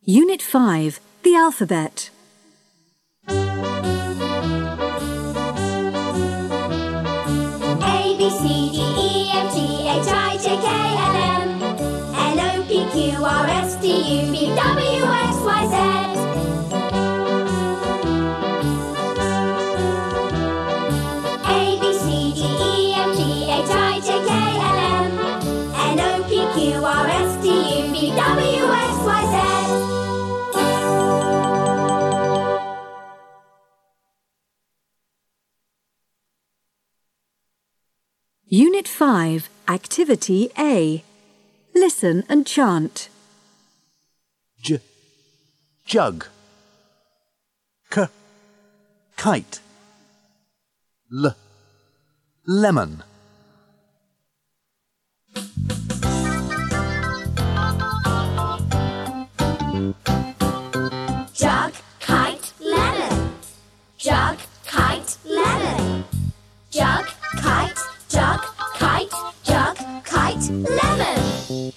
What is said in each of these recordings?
Unit 5, the alphabet. A, B, C, D, E, F, G, H, I, J, K, L, M N, O, P, Q, R, S, T, U, V, W, X, Y, Z. A, B, C, D, E, F, G, H, I, J, K, L, M N, O, P, Q, R, S, T, U, V, W, X, Y, Z. Unit 5, Activity A. Listen and chant. Jug. Kite. Lemon. Jug, kite, lemon. Jug, kite, lemon. Jug, kite, jug, kite, jug, kite, lemon.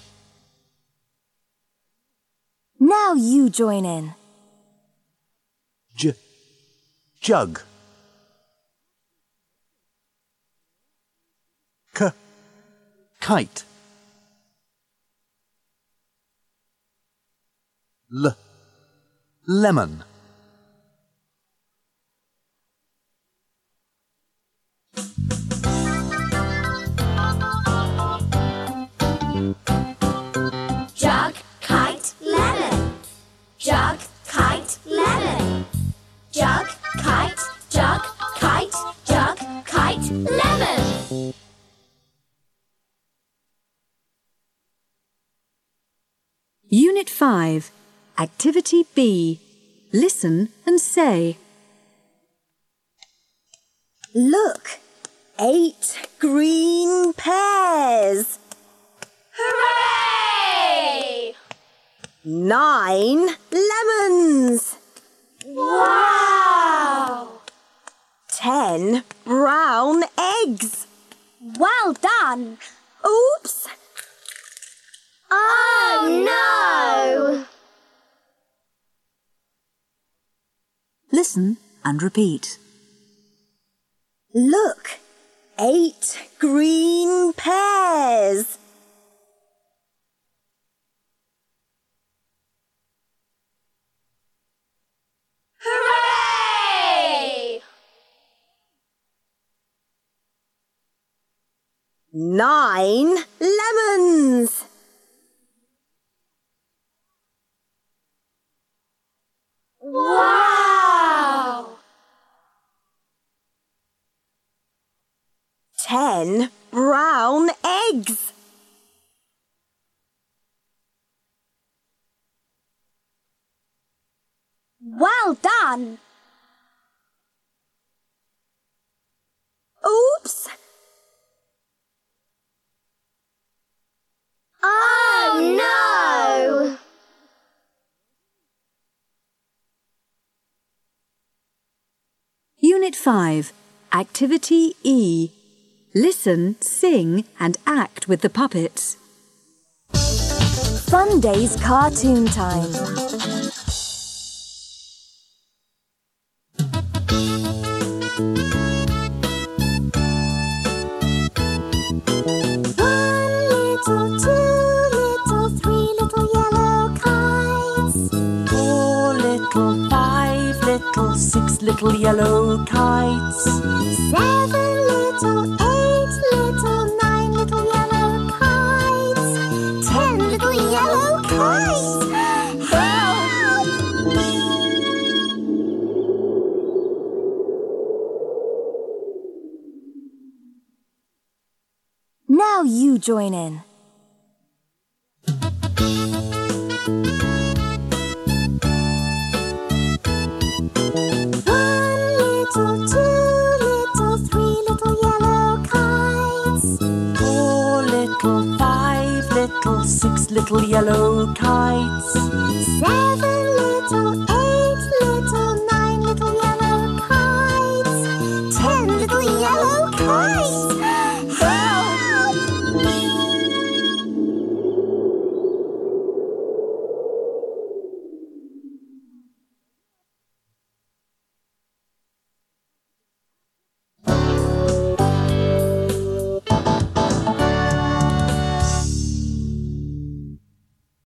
Now you join in. Jug. Kite. Lemon. Jug, kite, lemon. Jug, kite, lemon. Jug, kite, jug, kite, jug, kite, lemon. Unit 5, Activity B. Listen and say. Look, 8 green pears. Hooray! 9 lemons. Wow! 10 brown eggs. Well done! Oops! Oh no! Listen and repeat. Look, 8 green pears. Hooray! 9 lemons. Wow! 10 brown eggs. Well done! Oops! Oh no! Unit 5, Activity E. Listen, sing and act with the puppets. Sunday's cartoon time. One little, 2 little, 3 little yellow kites. 4 little, 5 little, 6 little yellow kites. 7 little, 8 little, 9 little yellow kites. 10 little yellow kites. Help! Now you join in. One little, 2 little, 3 little yellow kites. 4 little, 5 little, 6 little yellow kites.